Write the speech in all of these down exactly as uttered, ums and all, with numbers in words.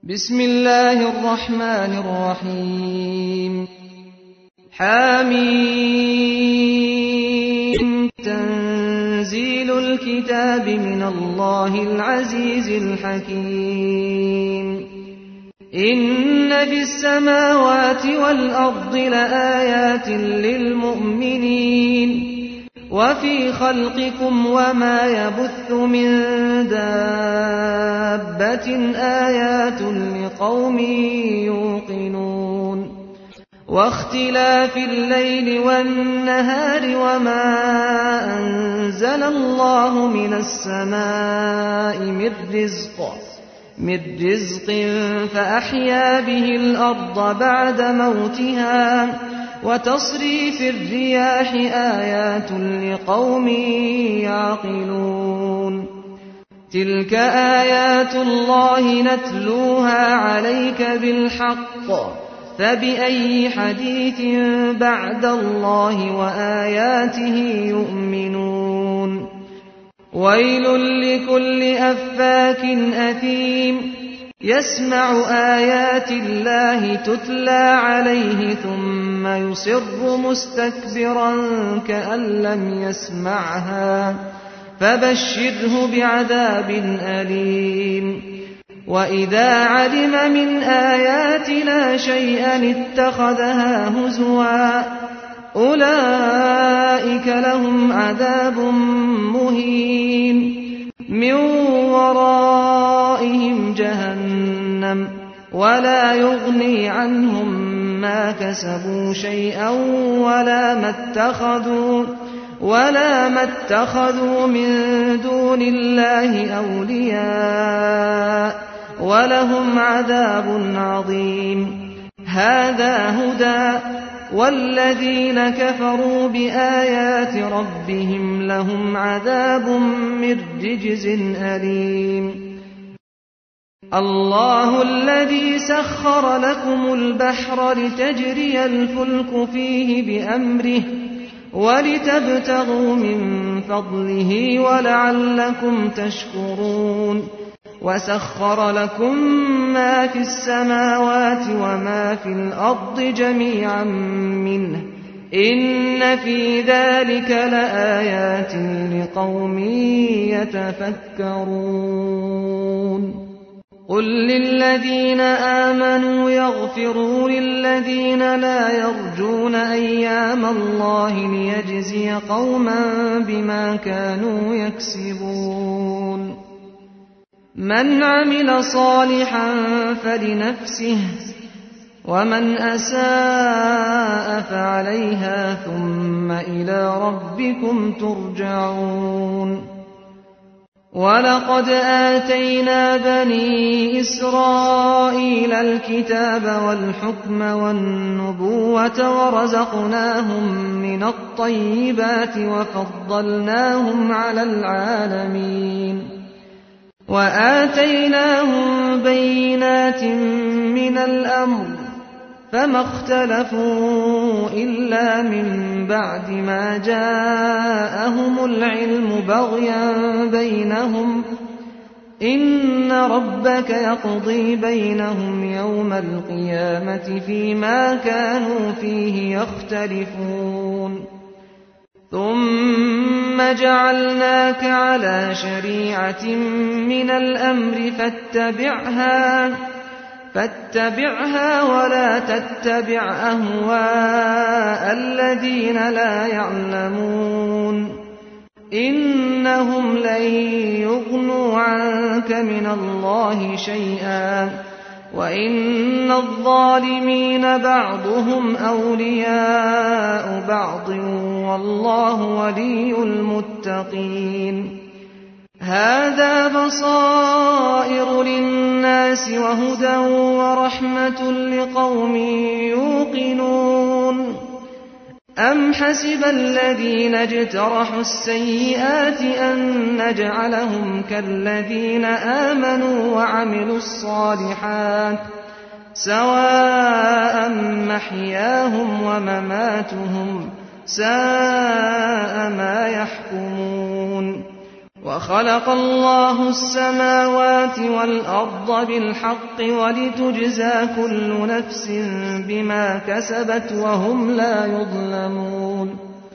بسم الله الرحمن الرحيم حميم تنزيل الكتاب من الله العزيز الحكيم إن في السماوات والأرض لآيات للمؤمنين وفي خلقكم وما يبث من دابة آيات لقوم يوقنون واختلاف الليل والنهار وما أنزل الله من السماء من رزق من رزق فأحيا به الأرض بعد موتها وتصريف الرياح آيات لقوم يعقلون تلك آيات الله نتلوها عليك بالحق فبأي حديث بعد الله وآياته يؤمنون ويل لكل أفاك أثيم يسمع آيات الله تتلى عليه ثم يصر مستكبرا كأن لم يسمعها فبشره بعذاب أليم وإذا علم من آياتنا شيئا اتخذها هزوا أولئك لهم عذاب مهين من ورائهم جهنم ولا يغني عنهم ما كسبوا شيئا ولا ما اتخذوا ولا ما اتخذوا من دون الله أولياء ولهم عذاب عظيم هذا هدى والذين كفروا بآيات ربهم لهم عذاب من رجز أليم الله الذي سخر لكم البحر لتجري الفلك فيه بأمره ولتبتغوا من فضله ولعلكم تشكرون وسخر لكم ما في السماوات وما في الأرض جميعا منه إن في ذلك لآيات لقوم يتفكرون قل للذين آمنوا يغفروا للذين لا يرجون أيام الله ليجزي قوما بما كانوا يكسبون من عمل صالحا فلنفسه ومن أساء فعليها ثم إلى ربكم ترجعون ولقد آتينا بني إسرائيل الكتاب والحكم والنبوة ورزقناهم من الطيبات وفضلناهم على العالمين وآتيناهم بينات من الأمر فما اختلفوا إلا من بعد ما جاءهم العلم بغيا بينهم إن ربك يقضي بينهم يوم القيامة فيما كانوا فيه يختلفون ثم جعلناك على شريعة من الأمر فاتبعها فاتبعها ولا تتبع أهواء الذين لا يعلمون إنهم لن يغنوا عنك من الله شيئا وإن الظالمين بعضهم أولياء بعض والله ولي المتقين هذا بصائر للناس وهدى ورحمة لقوم يوقنون أم حسب الذين اجترحوا السيئات أن نجعلهم كالذين آمنوا وعملوا الصالحات سواء محياهم ومماتهم ساء ما يحكمون وخلق الله السماوات والأرض بالحق ولتجزى كل نفس بما كسبت وهم لا يظلمون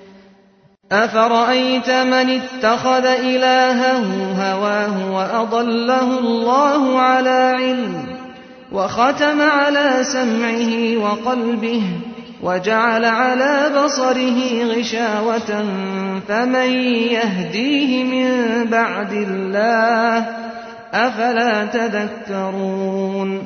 أفرأيت من اتخذ إلهه هواه وأضله الله على علم وختم على سمعه وقلبه وجعل على بصره غشاوة فمن يهديه من بعد الله أفلا تذكرون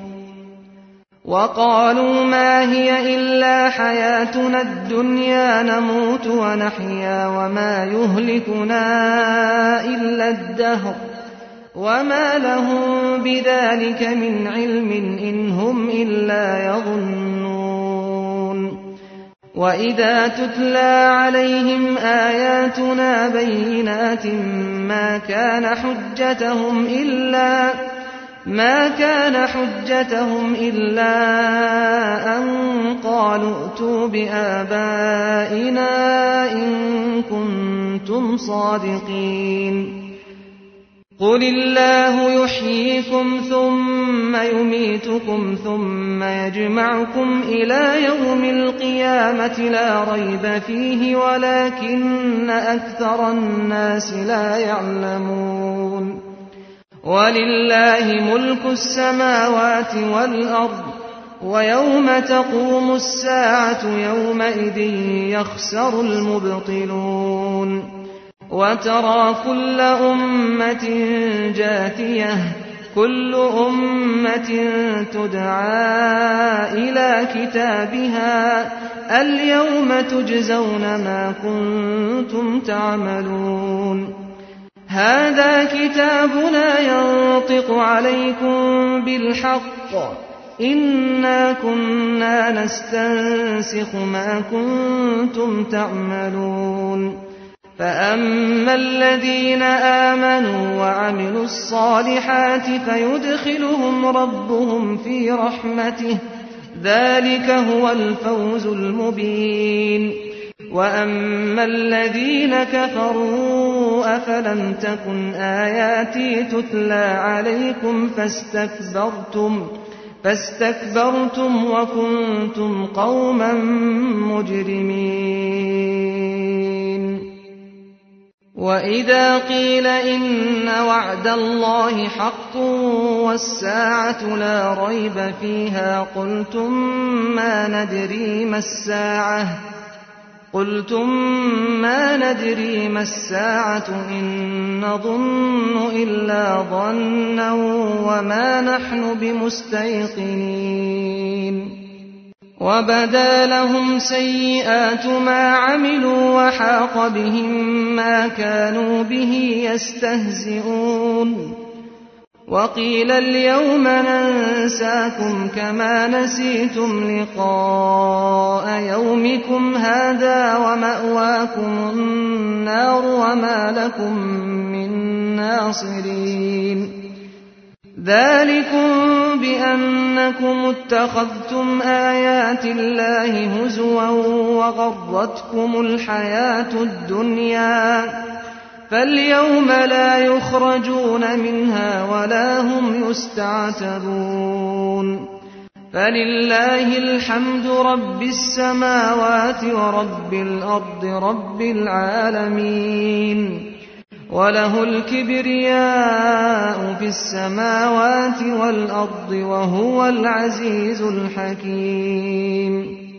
وقالوا ما هي إلا حياتنا الدنيا نموت ونحيا وما يهلكنا إلا الدهر وما لهم بذلك من علم إن هم إلا يظنون وإذا تتلى عليهم آياتنا بينات ما كان حجتهم إلا ما كان حجتهم إلا أن قالوا ائتوا بآبائنا إن كنتم صادقين قل الله يحييكم ثم يميتكم ثم يجمعكم إلى يوم القيامة لا ريب فيه ولكن أكثر الناس لا يعلمون ولله ملك السماوات والأرض ويوم تقوم الساعة يومئذ يخسر المبطلون وترى كل أمة جاثية كل أمة تدعى إلى كتابها اليوم تجزون ما كنتم تعملون هذا كتابنا ينطق عليكم بالحق إنا كنا نستنسخ ما كنتم تعملون فأما الذين آمنوا وعملوا الصالحات فيدخلهم ربهم في رحمته ذلك هو الفوز المبين وأما الذين كفروا أفلم تكن آياتي تتلى عليكم فاستكبرتم فاستكبرتم وكنتم قوما مجرمين وإذا قيل إن وعد الله حق والساعة لا ريب فيها قلتم ما ندري ما الساعة قلتم ما ندري ما الساعة إن نظن إلا ظنا وما نحن بمستيقنين وبدا لهم سيئات ما عملوا وحاق بهم ما كانوا به يستهزئون وقيل اليوم ننساكم كما نسيتم لقاء يومكم هذا ومأواكم النار وما لكم من ناصرين ذلكم بأنكم اتخذتم آيات الله هزوا وغرتكم الحياة الدنيا فاليوم لا يخرجون منها ولا هم يستعتبون فلله الحمد رب السماوات ورب الأرض رب العالمين وله الكبرياء في السماوات والأرض وهو العزيز الحكيم